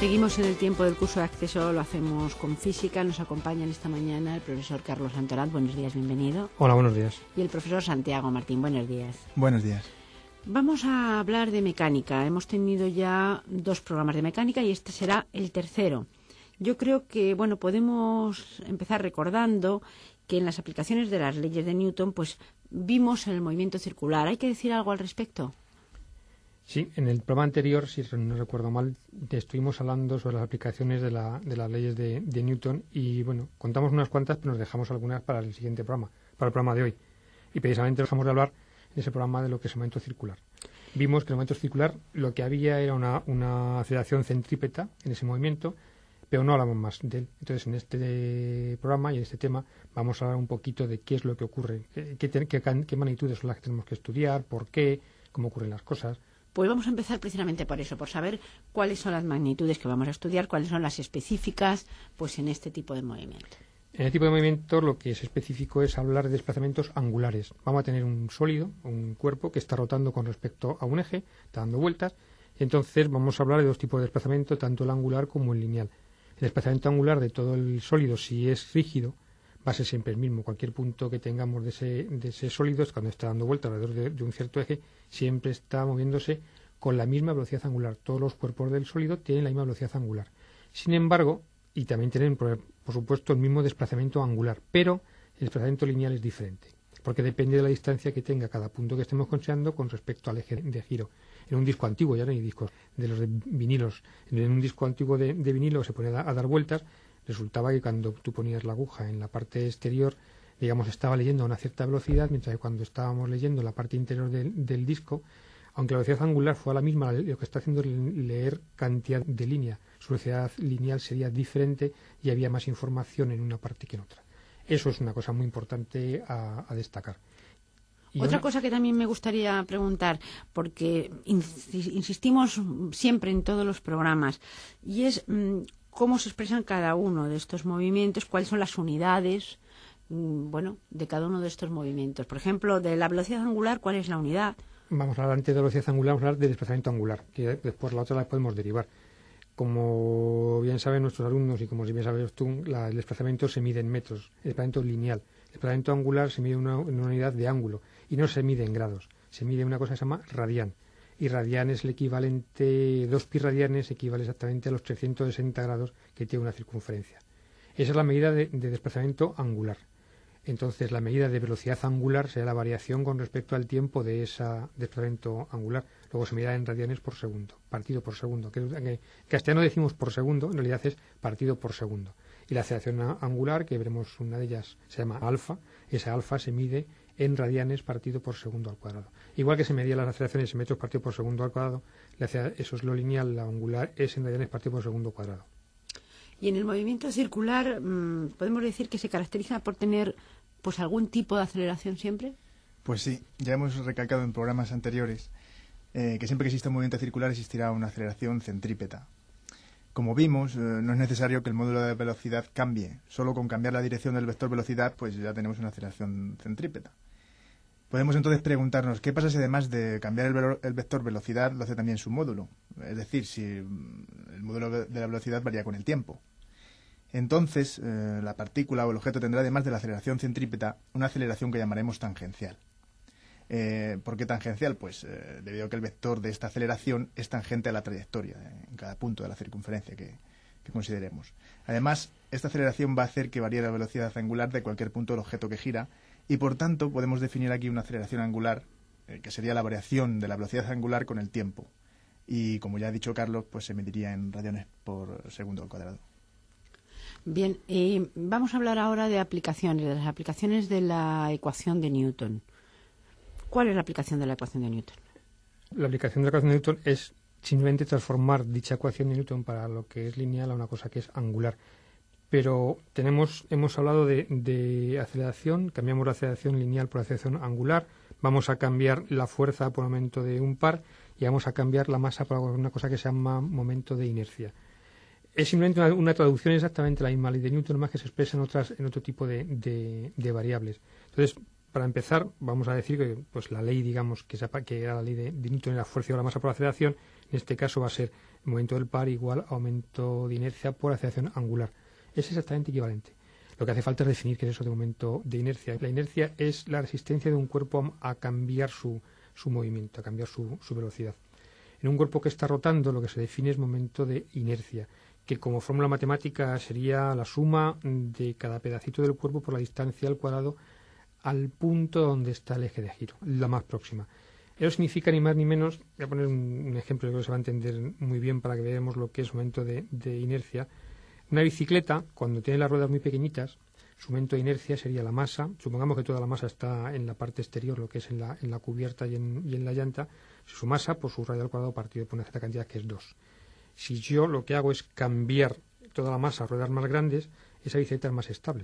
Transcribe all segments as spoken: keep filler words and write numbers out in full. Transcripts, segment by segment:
Seguimos en el tiempo del curso de acceso, lo hacemos con física. Nos acompañan esta mañana el profesor Carlos Santorat. Buenos días, bienvenido. Hola, buenos días. Y el profesor Santiago Martín. Buenos días. Buenos días. Vamos a hablar de mecánica. Hemos tenido ya dos programas de mecánica y este será el tercero. Yo creo que, bueno, podemos empezar recordando que en las aplicaciones de las leyes de Newton, pues vimos el movimiento circular. ¿Hay que decir algo al respecto? Sí, en el programa anterior, si no recuerdo mal, estuvimos hablando sobre las aplicaciones de, la, de las leyes de, de Newton y, bueno, contamos unas cuantas, pero nos dejamos algunas para el siguiente programa, para el programa de hoy. Y precisamente dejamos de hablar en ese programa de lo que es el momento circular. Vimos que en el momento circular lo que había era una, una aceleración centrípeta en ese movimiento, pero no hablamos más de él. Entonces, en este programa y en este tema vamos a hablar un poquito de qué es lo que ocurre, qué, qué, qué, qué magnitudes son las que tenemos que estudiar, por qué, cómo ocurren las cosas. Pues vamos a empezar precisamente por eso, por saber cuáles son las magnitudes que vamos a estudiar, cuáles son las específicas pues en este tipo de movimiento. En este tipo de movimiento lo que es específico es hablar de desplazamientos angulares. Vamos a tener un sólido, un cuerpo que está rotando con respecto a un eje, está dando vueltas. Entonces vamos a hablar de dos tipos de desplazamiento, tanto el angular como el lineal. El desplazamiento angular de todo el sólido, si es rígido, va a ser siempre el mismo. Cualquier punto que tengamos de ese, de ese sólido, cuando está dando vueltas alrededor de, de un cierto eje, siempre está moviéndose con la misma velocidad angular. Todos los cuerpos del sólido tienen la misma velocidad angular. Sin embargo, y también tienen, por, por supuesto, el mismo desplazamiento angular, pero el desplazamiento lineal es diferente, porque depende de la distancia que tenga cada punto que estemos considerando con respecto al eje de giro. En un disco antiguo, ya no hay discos de los de vinilos, en un disco antiguo de, de vinilo se ponía a, a dar vueltas. Resultaba que cuando tú ponías la aguja en la parte exterior, digamos, estaba leyendo a una cierta velocidad, mientras que cuando estábamos leyendo la parte interior del, del disco, aunque la velocidad angular fuera la misma, lo que está haciendo es leer cantidad de línea. Su velocidad lineal sería diferente y había más información en una parte que en otra. Eso es una cosa muy importante a, a destacar. Y Otra ahora, cosa que también me gustaría preguntar, porque insistimos siempre en todos los programas, y es mmm, cómo se expresan cada uno de estos movimientos, cuáles son las unidades, mmm, bueno, de cada uno de estos movimientos. Por ejemplo, de la velocidad angular, ¿cuál es la unidad? Vamos a hablar antes de velocidad angular, vamos a hablar de desplazamiento angular, que después la otra la podemos derivar. Como bien saben nuestros alumnos y como bien sabes tú, la, el desplazamiento se mide en metros, el desplazamiento lineal. El desplazamiento angular se mide en una, en una unidad de ángulo y no se mide en grados, se mide en una cosa que se llama radián. Y radián es el equivalente, dos pi radianes equivale exactamente a los trescientos sesenta grados que tiene una circunferencia. Esa es la medida de, de desplazamiento angular. Entonces, la medida de velocidad angular será la variación con respecto al tiempo de ese desplazamiento angular. Luego se medirá en radianes por segundo, partido por segundo. Que en castellano decimos por segundo, en realidad es partido por segundo. Y la aceleración angular, que veremos una de ellas, se llama alfa. Esa alfa se mide en radianes partido por segundo al cuadrado. Igual que se medían las aceleraciones en metros partido por segundo al cuadrado, eso es lo lineal, la angular es en radianes partido por segundo cuadrado. Y en el movimiento circular, mmm, ¿podemos decir que se caracteriza por tener pues algún tipo de aceleración siempre? Pues sí, ya hemos recalcado en programas anteriores eh, que siempre que exista un movimiento circular existirá una aceleración centrípeta. Como vimos, eh, no es necesario que el módulo de velocidad cambie. Solo con cambiar la dirección del vector velocidad, pues ya tenemos una aceleración centrípeta. Podemos entonces preguntarnos, ¿qué pasa si además de cambiar el, velo- el vector velocidad lo hace también su módulo? Es decir, si el módulo de la velocidad varía con el tiempo. Entonces, eh, la partícula o el objeto tendrá, además de la aceleración centrípeta, una aceleración que llamaremos tangencial. Eh, ¿Por qué tangencial? Pues eh, debido a que el vector de esta aceleración es tangente a la trayectoria eh, en cada punto de la circunferencia que, que consideremos. Además, esta aceleración va a hacer que varíe la velocidad angular de cualquier punto del objeto que gira y, por tanto, podemos definir aquí una aceleración angular eh, que sería la variación de la velocidad angular con el tiempo. Y, como ya ha dicho Carlos, pues se mediría en radianes por segundo al cuadrado. Bien, eh, vamos a hablar ahora de aplicaciones, de las aplicaciones de la ecuación de Newton. ¿Cuál es la aplicación de la ecuación de Newton? La aplicación de la ecuación de Newton es simplemente transformar dicha ecuación de Newton para lo que es lineal a una cosa que es angular. Pero tenemos, hemos hablado de, de aceleración, cambiamos la aceleración lineal por aceleración angular, vamos a cambiar la fuerza por momento de un par y vamos a cambiar la masa por una cosa que se llama momento de inercia. Es simplemente una, una traducción exactamente la misma ley de Newton, más que se expresa en otras en otro tipo de, de, de variables. Entonces, para empezar, vamos a decir que pues la ley, digamos, que, sepa, que era la ley de, de Newton, la fuerza o la masa por aceleración, En este caso va a ser el momento del par igual a aumento de inercia por aceleración angular. Es exactamente equivalente. Lo que hace falta es definir qué es eso de momento de inercia. La inercia es la resistencia de un cuerpo a cambiar su, su movimiento, a cambiar su, su velocidad. En un cuerpo que está rotando lo que se define es momento de inercia, que como fórmula matemática sería la suma de cada pedacito del cuerpo por la distancia al cuadrado al punto donde está el eje de giro, la más próxima. Eso significa ni más ni menos, voy a poner un, un ejemplo que creo que se va a entender muy bien para que veamos lo que es momento de, de inercia. Una bicicleta, cuando tiene las ruedas muy pequeñitas, su momento de inercia sería la masa. Supongamos que toda la masa está en la parte exterior, lo que es en la, en la cubierta y en, y en la llanta. Su masa por su radio al cuadrado partido por una cierta cantidad que es dos. Si yo lo que hago es cambiar toda la masa a ruedas más grandes, esa bicicleta es más estable.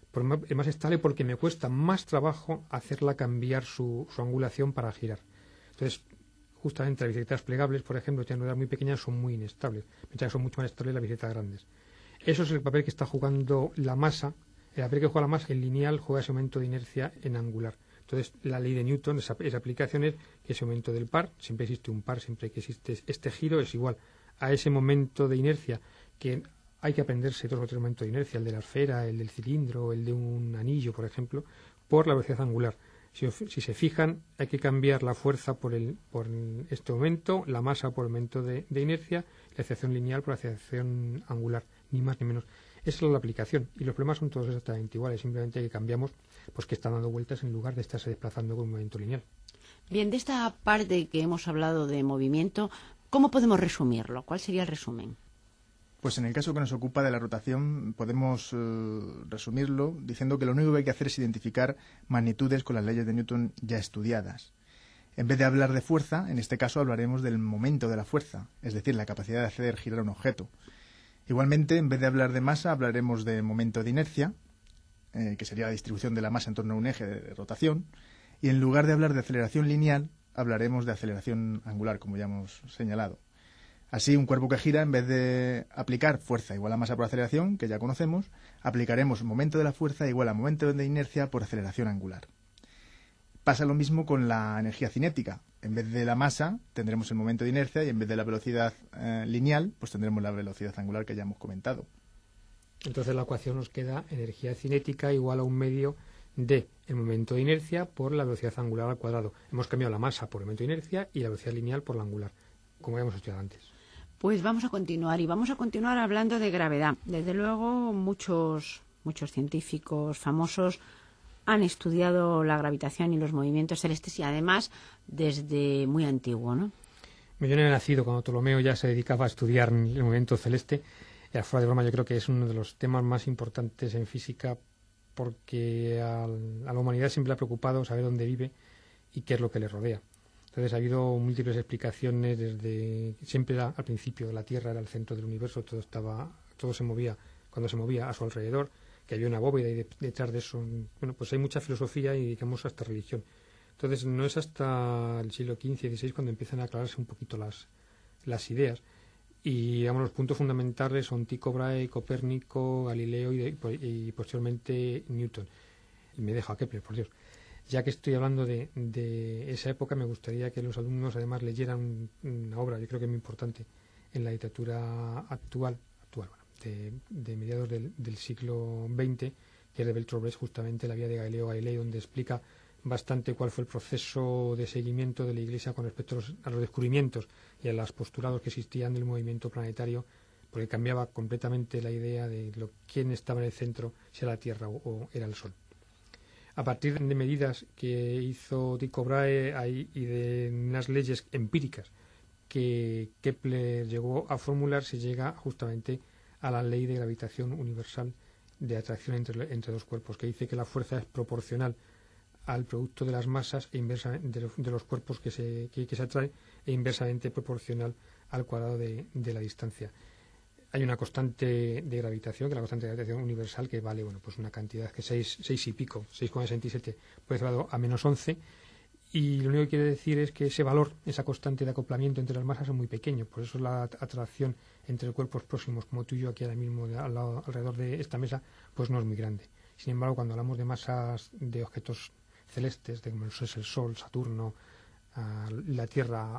Es más estable porque me cuesta más trabajo hacerla cambiar su, su angulación para girar. Entonces, justamente las bicicletas plegables, por ejemplo, que tienen ruedas muy pequeñas, son muy inestables, mientras que son mucho más estables las bicicletas grandes. Eso es el papel que está jugando la masa. El papel que juega la masa en lineal juega ese momento de inercia en angular. Entonces, la ley de Newton, esa, esa aplicación es que ese momento del par, siempre existe un par, siempre que existe este giro, es igual a ese momento de inercia que hay que aprenderse todos los otros momentos de inercia, el de la esfera, el del cilindro, el de un anillo, por ejemplo, por la velocidad angular. Si, si se fijan, hay que cambiar la fuerza por, el, por este momento, la masa por el momento de, de inercia, la aceleración lineal por la aceleración angular, ni más ni menos. Esa es la aplicación, y los problemas son todos exactamente iguales, simplemente que cambiamos pues que están dando vueltas en lugar de estarse desplazando con un movimiento lineal. Bien, de esta parte que hemos hablado de movimiento, ¿cómo podemos resumirlo? ¿Cuál sería el resumen? Pues en el caso que nos ocupa de la rotación podemos eh, resumirlo diciendo que lo único que hay que hacer es identificar magnitudes con las leyes de Newton ya estudiadas. En vez de hablar de fuerza, en este caso hablaremos del momento de la fuerza, es decir, la capacidad de hacer girar un objeto. Igualmente, en vez de hablar de masa, hablaremos de momento de inercia, eh, que sería la distribución de la masa en torno a un eje de rotación, y en lugar de hablar de aceleración lineal, hablaremos de aceleración angular, como ya hemos señalado. Así, un cuerpo que gira, en vez de aplicar fuerza igual a masa por aceleración, que ya conocemos, aplicaremos momento de la fuerza igual a momento de inercia por aceleración angular. Pasa lo mismo con la energía cinética. En vez de la masa, tendremos el momento de inercia y en vez de la velocidad eh, lineal, pues tendremos la velocidad angular que ya hemos comentado. Entonces la ecuación nos queda energía cinética igual a un medio de el momento de inercia por la velocidad angular al cuadrado. Hemos cambiado la masa por el momento de inercia y la velocidad lineal por la angular, como habíamos estudiado antes. Pues vamos a continuar y vamos a continuar hablando de gravedad. Desde luego, muchos, muchos científicos famosos han estudiado la gravitación y los movimientos celestes y además desde muy antiguo, ¿no? Yo no he nacido cuando Ptolomeo ya se dedicaba a estudiar el movimiento celeste. Y fuera de broma, yo creo que es uno de los temas más importantes en física porque a la humanidad siempre le ha preocupado saber dónde vive y qué es lo que le rodea. Entonces ha habido múltiples explicaciones desde siempre era, al principio la Tierra era el centro del universo, todo estaba, todo se movía cuando se movía a su alrededor, que había una bóveda y de, detrás de eso, bueno, pues hay mucha filosofía y digamos hasta religión. Entonces no es hasta el siglo quince y dieciséis cuando empiezan a aclararse un poquito las, las ideas. Y digamos, los puntos fundamentales son Tycho Brahe, Copérnico, Galileo y, de, y posteriormente Newton. Y me dejo a Kepler, por Dios. Ya que estoy hablando de, de esa época, me gustaría que los alumnos además leyeran una obra, yo creo que es muy importante, en la literatura actual, actual bueno, de, de mediados del, del siglo veinte, que es de Bertolt Brecht, justamente La vida de Galileo Galilei, donde explica bastante cuál fue el proceso de seguimiento de la Iglesia con respecto a los, a los descubrimientos y a los postulados que existían del movimiento planetario, porque cambiaba completamente la idea de lo, quién estaba en el centro, si era la Tierra o, o era el Sol. A partir de medidas que hizo Tycho Brahe hay, y de unas leyes empíricas que Kepler llegó a formular, se llega justamente a la ley de gravitación universal de atracción entre, entre dos cuerpos, que dice que la fuerza es proporcional al producto de las masas e inversamente de, los, de los cuerpos que se, que, que se atraen e inversamente proporcional al cuadrado de, de la distancia. Hay una constante de gravitación, que es la constante de gravitación universal, que vale bueno pues una cantidad que seis, seis y pico, seis coma sesenta y siete por elevado a menos once, y lo único que quiere decir es que ese valor, esa constante de acoplamiento entre las masas es muy pequeño, por eso la atracción entre cuerpos próximos como tú y yo aquí ahora mismo de, al lado, alrededor de esta mesa pues no es muy grande. Sin embargo, cuando hablamos de masas de objetos celestes, de como es el Sol, Saturno, uh, la Tierra,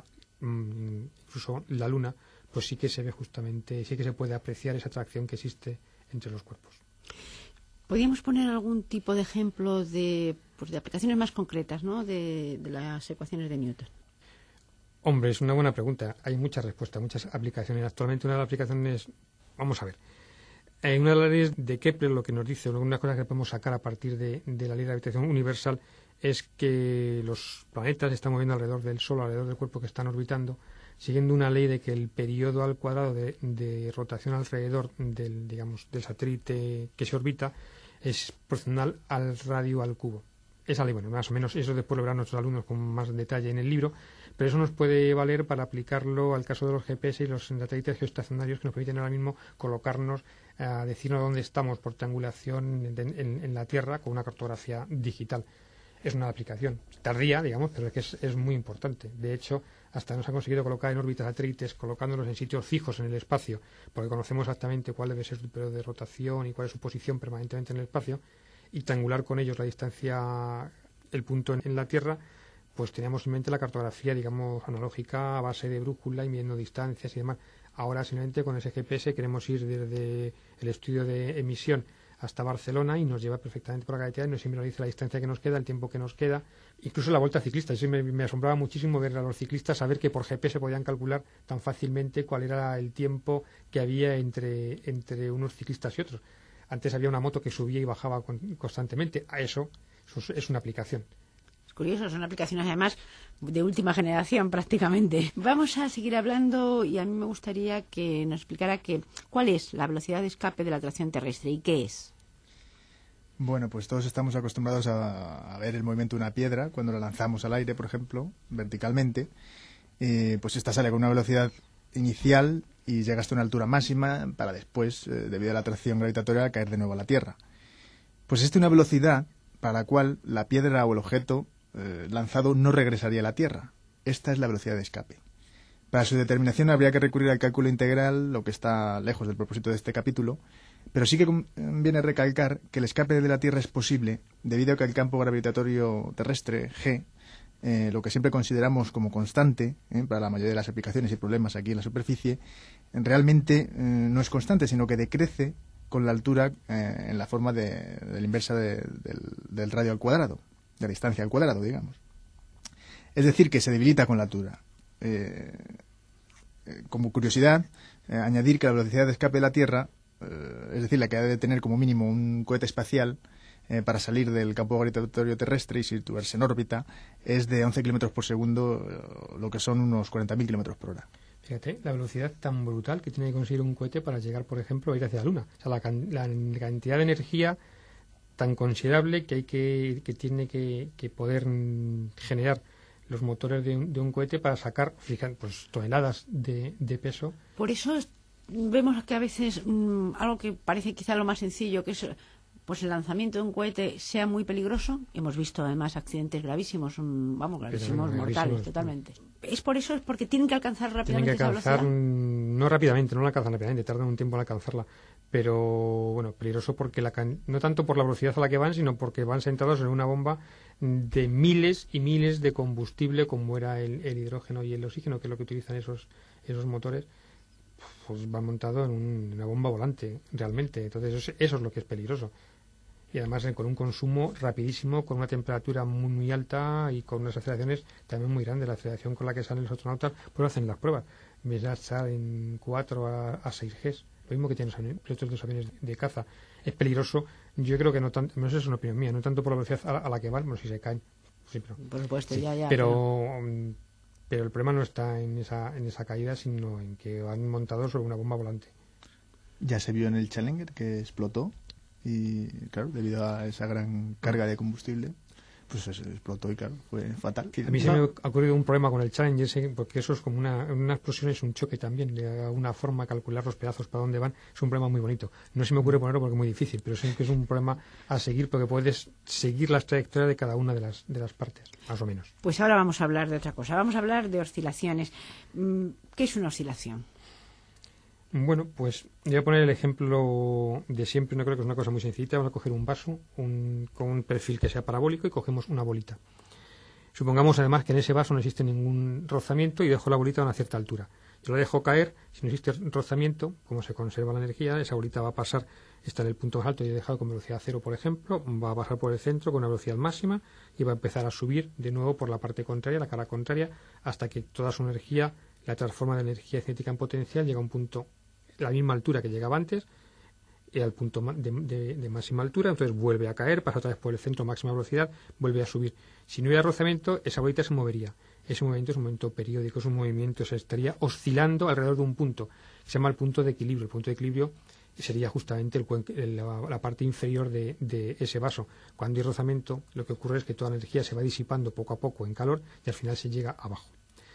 incluso la Luna, pues sí que se ve justamente, sí que se puede apreciar esa atracción que existe entre los cuerpos. ¿Podríamos poner algún tipo de ejemplo de, pues de aplicaciones más concretas, ¿no?, de, de las ecuaciones de Newton? Hombre, es una buena pregunta. Hay muchas respuestas, muchas aplicaciones. Actualmente una de las aplicaciones, vamos a ver, en una de las leyes de Kepler lo que nos dice, una cosa que podemos sacar a partir de, de la ley de gravitación universal, es que los planetas se están moviendo alrededor del Sol, alrededor del cuerpo que están orbitando, siguiendo una ley de que el periodo al cuadrado de, de rotación alrededor del, digamos, del satélite que se orbita es proporcional al radio al cubo. Esa ley, bueno, más o menos eso después lo verán nuestros alumnos con más detalle en el libro, pero eso nos puede valer para aplicarlo al caso de los G P S y los satélites geoestacionarios que nos permiten ahora mismo colocarnos, a decirnos dónde estamos por triangulación en, en, en la Tierra con una cartografía digital. Es una aplicación tardía, digamos, pero es que es, es muy importante. De hecho, hasta nos ha conseguido colocar en órbita satélites, colocándolos en sitios fijos en el espacio, porque conocemos exactamente cuál debe ser su periodo de rotación y cuál es su posición permanentemente en el espacio, y triangular con ellos la distancia, el punto en, en la Tierra, pues teníamos en mente la cartografía, digamos, analógica a base de brújula y midiendo distancias y demás. Ahora, simplemente con ese G P S queremos ir desde el estudio de emisión hasta Barcelona y nos lleva perfectamente por la carretera y nos siempre nos dice la distancia que nos queda, el tiempo que nos queda, incluso la vuelta ciclista. Eso me, me asombraba muchísimo ver a los ciclistas saber que por G P S podían calcular tan fácilmente cuál era el tiempo que había entre, entre unos ciclistas y otros. Antes había una moto que subía y bajaba con, constantemente. A eso, eso es una aplicación. Es curioso, son aplicaciones además de última generación prácticamente. Vamos a seguir hablando y a mí me gustaría que nos explicara que, cuál es la velocidad de escape de la atracción terrestre y qué es. Bueno, pues todos estamos acostumbrados a, a ver el movimiento de una piedra cuando la lanzamos al aire, por ejemplo, verticalmente. Eh, pues esta sale con una velocidad inicial y llega hasta una altura máxima para después, eh, debido a la atracción gravitatoria, caer de nuevo a la Tierra. Pues existe una velocidad para la cual la piedra o el objeto eh, lanzado no regresaría a la Tierra. Esta es la velocidad de escape. Para su determinación habría que recurrir al cálculo integral, lo que está lejos del propósito de este capítulo, pero sí que conviene recalcar que el escape de la Tierra es posible debido a que el campo gravitatorio terrestre, G, eh, lo que siempre consideramos como constante eh, para la mayoría de las aplicaciones y problemas aquí en la superficie, realmente eh, no es constante, sino que decrece con la altura eh, en la forma de, de la inversa de, del, del radio al cuadrado, de la distancia al cuadrado, digamos. Es decir, que se debilita con la altura. Eh, eh, como curiosidad, eh, añadir que la velocidad de escape de la Tierra, eh, es decir, la que ha de tener como mínimo un cohete espacial eh, para salir del campo gravitatorio terrestre y situarse en órbita, es de once kilómetros por segundo, eh, lo que son unos cuarenta mil kilómetros por hora. Fíjate, la velocidad tan brutal que tiene que conseguir un cohete para llegar, por ejemplo, a ir hacia la Luna. O sea, la, can la cantidad de energía tan considerable que hay que, que tiene que, que poder mm, generar los motores de un, de un cohete para sacar, fíjate, pues toneladas de, de peso. Por eso es, vemos que a veces mmm, algo que parece quizá lo más sencillo, que es pues el lanzamiento de un cohete, sea muy peligroso. Hemos visto además accidentes gravísimos, mmm, vamos, gravísimos, Pero, mortales, gravísimos, totalmente. ¿Es por eso? ¿Es porque tienen que alcanzar rápidamente tienen que alcanzar, esa velocidad? No rápidamente, no la alcanzan rápidamente, tardan un tiempo en alcanzarla. Pero, bueno, peligroso porque la can... no tanto por la velocidad a la que van, sino porque van sentados en una bomba de miles y miles de combustible, como era el, el hidrógeno y el oxígeno, que es lo que utilizan esos, esos motores, pues van montados en, un, en una bomba volante, realmente. Entonces, eso, eso es lo que es peligroso. Y además con un consumo rapidísimo, con una temperatura muy, muy alta y con unas aceleraciones también muy grandes. La aceleración con la que salen los astronautas, pues hacen las pruebas. En vez de estar en cuatro a seis G, lo mismo que tienen los pilotos de los aviones de caza. Es peligroso, yo creo que no tanto, no sé, es una opinión mía, no tanto por la velocidad a la, a la que van, bueno, si se caen. Sí, pero, por supuesto, sí, ya, ya. Pero, pero, pero el problema no está en esa, en esa caída, sino en que van montados sobre una bomba volante. Ya se vio en el Challenger que explotó. Y claro, debido a esa gran carga de combustible, pues se explotó y claro, fue fatal. A mí se me ha ocurrido un problema con el Challenger, porque eso es como una, una explosión, es un choque también, de alguna forma calcular los pedazos para dónde van, es un problema muy bonito. No se me ocurre ponerlo porque es muy difícil, pero sí que es un problema a seguir porque puedes seguir las trayectorias de cada una de las, de las partes, más o menos. Pues ahora vamos a hablar de otra cosa, vamos a hablar de oscilaciones. ¿Qué es una oscilación? Bueno, pues voy a poner el ejemplo de siempre, no creo que es una cosa muy sencilla. Vamos a coger un vaso un, con un perfil que sea parabólico y cogemos una bolita. Supongamos además que en ese vaso no existe ningún rozamiento y dejo la bolita a una cierta altura. Yo la dejo caer, si no existe rozamiento, como se conserva la energía, esa bolita va a pasar, está en el punto más alto y he dejado con velocidad cero, por ejemplo, va a pasar por el centro con una velocidad máxima y va a empezar a subir de nuevo por la parte contraria, la cara contraria, hasta que toda su energía la transforma de energía cinética en potencial, llega a un punto, la misma altura que llegaba antes, y al punto de, de, de máxima altura, entonces vuelve a caer, pasa otra vez por el centro, máxima velocidad, vuelve a subir. Si no hubiera rozamiento, esa bolita se movería. Ese movimiento es un movimiento periódico, es un movimiento, se estaría oscilando alrededor de un punto, se llama el punto de equilibrio. El punto de equilibrio sería justamente el, la, la parte inferior de, de ese vaso. Cuando hay rozamiento, lo que ocurre es que toda la energía se va disipando poco a poco en calor y al final se llega abajo.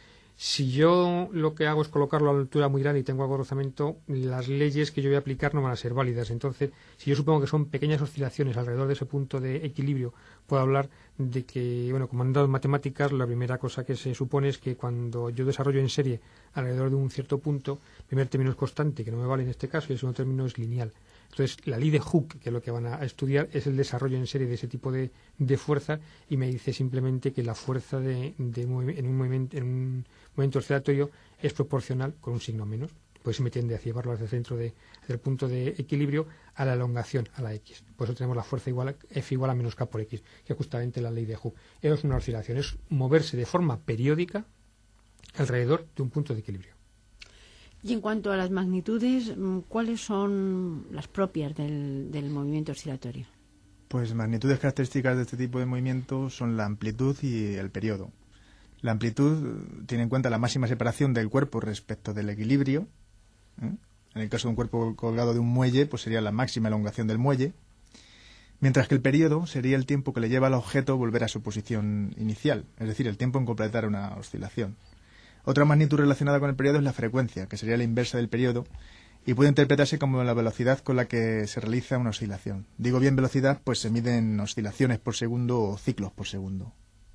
Si yo lo que hago es colocarlo a la altura muy grande y tengo algo de rozamiento, las leyes que yo voy a aplicar no van a ser válidas. Entonces, si yo supongo que son pequeñas oscilaciones alrededor de ese punto de equilibrio, puedo hablar de que, bueno, como han dado matemáticas, la primera cosa que se supone es que cuando yo desarrollo en serie alrededor de un cierto punto, el primer término es constante, que no me vale en este caso, y el segundo término es lineal. Entonces, la ley de Hooke, que es lo que van a estudiar, es el desarrollo en serie de ese tipo de, de fuerza, y me dice simplemente que la fuerza de, de en un movimiento, en un movimiento oscilatorio es proporcional con un signo menos. Pues se me tiende a llevarlo hacia el centro de, del punto de equilibrio a la elongación, a la X. Por eso tenemos la fuerza igual a F igual a menos K por X, que es justamente la ley de Hooke. Eso es una oscilación, es moverse de forma periódica alrededor de un punto de equilibrio. Y en cuanto a las magnitudes, ¿cuáles son las propias del, del movimiento oscilatorio? Pues magnitudes características de este tipo de movimiento son la amplitud y el periodo. La amplitud tiene en cuenta la máxima separación del cuerpo respecto del equilibrio. ¿eh? En el caso de un cuerpo colgado de un muelle, pues sería la máxima elongación del muelle. Mientras que el periodo sería el tiempo que le lleva al objeto volver a su posición inicial, es decir, el tiempo en completar una oscilación. Otra magnitud relacionada con el periodo es la frecuencia, que sería la inversa del periodo, y puede interpretarse como la velocidad con la que se realiza una oscilación. Digo bien velocidad, pues se miden oscilaciones por segundo o ciclos por segundo.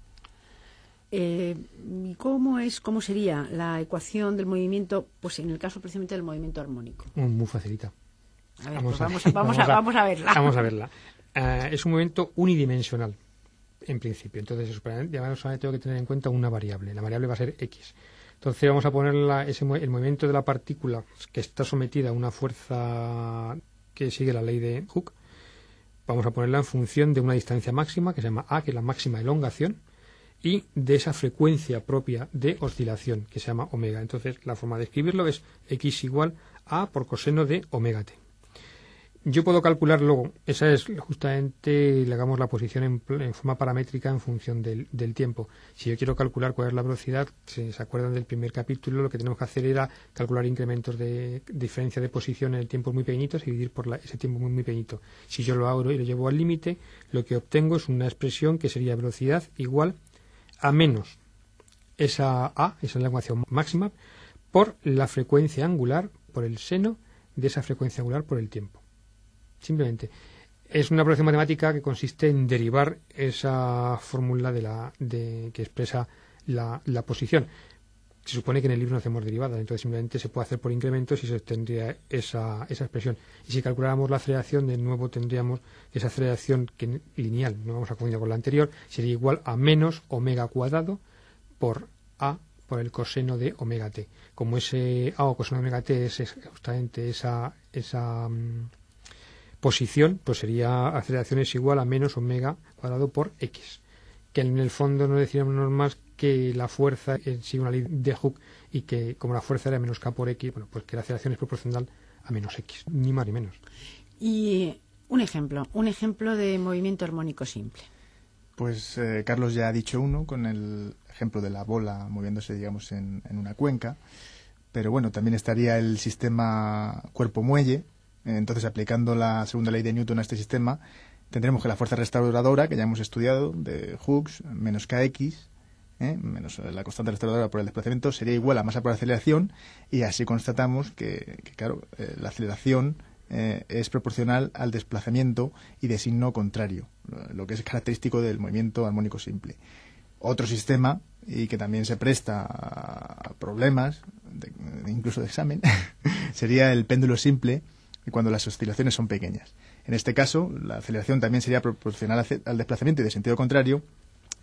Eh, ¿Cómo es, cómo sería la ecuación del movimiento, pues en el caso precisamente del movimiento armónico? Muy facilita. A ver, vamos, pues a, vamos, a, vamos, a, vamos a verla. Vamos a verla. Uh, es un movimiento unidimensional, en principio. Entonces, ya solamente tengo que tener en cuenta una variable. La variable va a ser X. Entonces, vamos a poner la, ese, el movimiento de la partícula que está sometida a una fuerza que sigue la ley de Hooke. Vamos a ponerla en función de una distancia máxima, que se llama A, que es la máxima elongación, y de esa frecuencia propia de oscilación, que se llama omega. Entonces, la forma de escribirlo es X igual a por coseno de omega t. Yo puedo calcular luego, esa es justamente, le hagamos la posición en, en forma paramétrica en función del, del tiempo. Si yo quiero calcular cuál es la velocidad, si se acuerdan del primer capítulo, lo que tenemos que hacer era calcular incrementos de, de diferencia de posición en el tiempo muy pequeñitos y dividir por la, ese tiempo muy, muy pequeñito. Si yo lo hago y lo llevo al límite, lo que obtengo es una expresión que sería velocidad igual a menos esa A, esa elongación máxima, por la frecuencia angular, por el seno de esa frecuencia angular por el tiempo. Simplemente es una operación matemática que consiste en derivar esa fórmula de la de que expresa la, la posición. Se supone que en el libro no hacemos derivadas, entonces simplemente se puede hacer por incrementos y se obtendría esa, esa expresión. Y si calculáramos la aceleración, de nuevo tendríamos esa aceleración que, lineal, no vamos a confundir con la anterior, sería igual a menos omega cuadrado por A por el coseno de omega t. Como ese A o coseno de omega t es justamente esa... esa um, posición, pues sería aceleración es igual a menos omega cuadrado por X, que en el fondo no decíamos más que la fuerza sigue una ley de Hooke y que como la fuerza era menos K por X, bueno, pues que la aceleración es proporcional a menos X, ni más ni menos. Y un ejemplo, un ejemplo de movimiento armónico simple. Pues eh, Carlos ya ha dicho uno con el ejemplo de la bola moviéndose, digamos, en, en una cuenca, pero bueno, también estaría el sistema cuerpo-muelle. Entonces, aplicando la segunda ley de Newton a este sistema, tendremos que la fuerza restauradora, que ya hemos estudiado, de Hooke, menos Kx, ¿eh? menos la constante restauradora por el desplazamiento, sería igual a masa por aceleración, y así constatamos que, que claro, eh, la aceleración eh, es proporcional al desplazamiento y de signo contrario, lo que es característico del movimiento armónico simple. Otro sistema, y que también se presta a problemas, de, incluso de examen, sería el péndulo simple, cuando las oscilaciones son pequeñas. En este caso, la aceleración también sería proporcional al desplazamiento y de sentido contrario,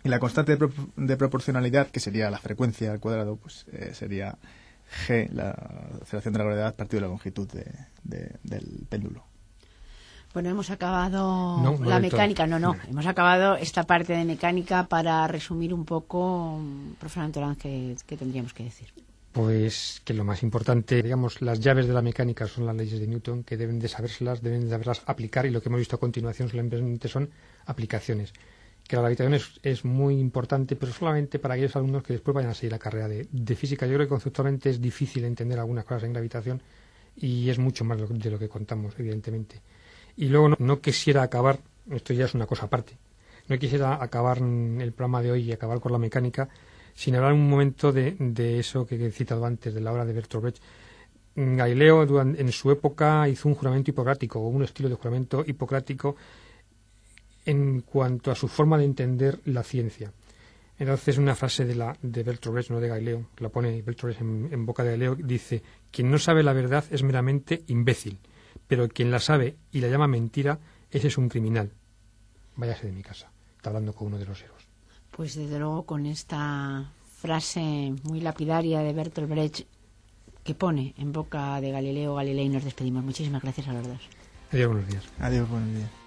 Y la constante de, pro de proporcionalidad, que sería la frecuencia al cuadrado, pues eh, sería g, la aceleración de la gravedad partido de la longitud de, de, del péndulo. Bueno, hemos acabado no, no la mecánica, todo. no, no, hemos acabado esta parte de mecánica para resumir un poco, profesor Antolán, ¿qué, qué tendríamos que decir? Pues que lo más importante, digamos, las llaves de la mecánica son las leyes de Newton, que deben de sabérselas, deben de saberlas aplicar, y lo que hemos visto a continuación solamente son aplicaciones. Que la gravitación es, es muy importante, pero solamente para aquellos alumnos que después vayan a seguir la carrera de, de física. Yo creo que conceptualmente es difícil entender algunas cosas en gravitación, y es mucho más de lo, de lo que contamos, evidentemente. Y luego no, no quisiera acabar, esto ya es una cosa aparte, no quisiera acabar el programa de hoy y acabar con la mecánica sin hablar un momento de, de eso que he citado antes, de la obra de Bertolt Brecht. Galileo durante, en su época hizo un juramento hipocrático, o un estilo de juramento hipocrático en cuanto a su forma de entender la ciencia. Entonces, una frase de, la, de Bertolt Brecht, no de Galileo, que la pone Bertolt Brecht en, en boca de Galileo, dice: quien no sabe la verdad es meramente imbécil, pero quien la sabe y la llama mentira, ese es un criminal. Váyase de mi casa. Está hablando con uno de los héroes. Pues desde luego con esta frase muy lapidaria de Bertolt Brecht que pone en boca de Galileo Galilei nos despedimos. Muchísimas gracias a los dos. Adiós, buenos días. Adiós, buenos días.